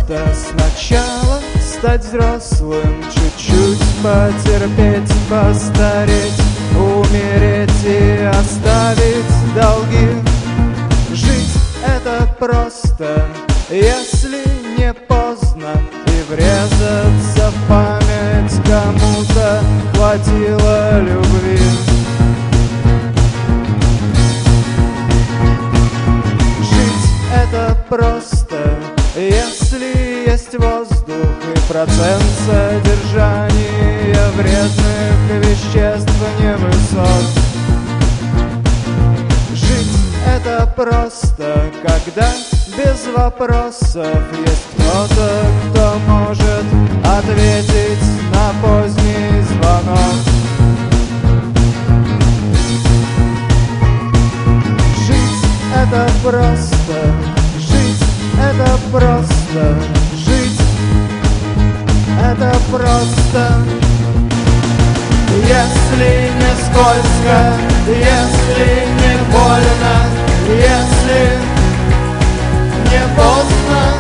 просто сначала стать взрослым, чуть-чуть потерпеть, постареть, умереть и оставить долги. Жить — это просто, если не поздно, и врезаться в память кому-то хватило любви. Жить — это просто, если есть воздух и процент содержания вредных веществ невысок. Жить — это просто, когда без вопросов есть кто-то, кто может ответить на поздний звонок. Жить — это просто, жить — это просто, жить — это просто. Если не скользко, если не больно, если не поздно.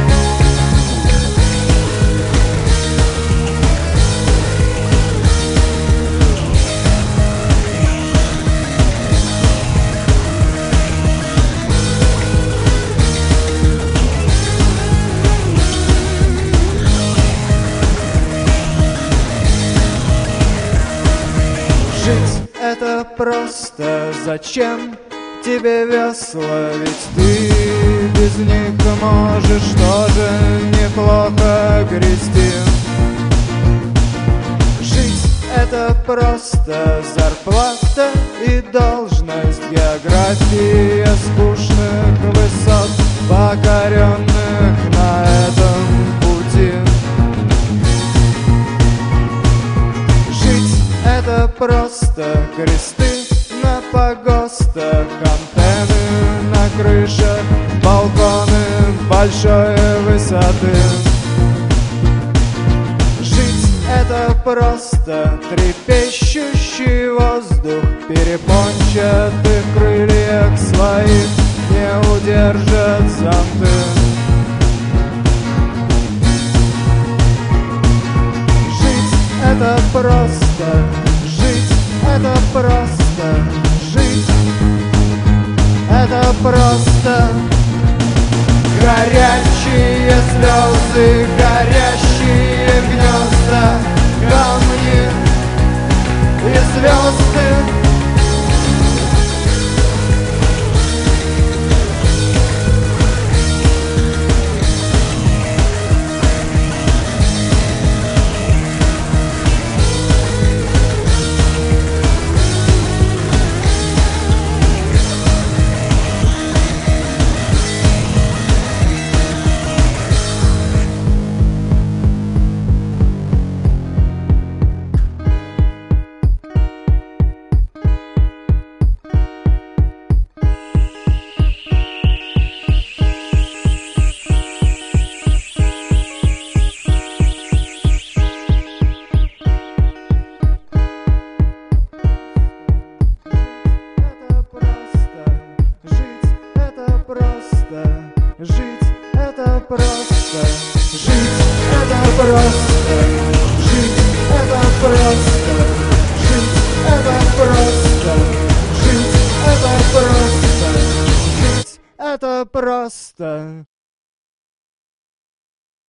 Жить — это просто, зачем тебе весла, ведь ты без них можешь тоже неплохо грести. Жить — это просто зарплата и должность, география скучных высот, покоренных на этом пути. Жить — это просто кресты на погостах, антенны на крышах, балконы большой высоты. Жить — это просто трепещущий воздух, перепончатых крыльях своих не удержат зонты. Жить — это просто, жить — это просто, жить — это просто. Горячие слезы,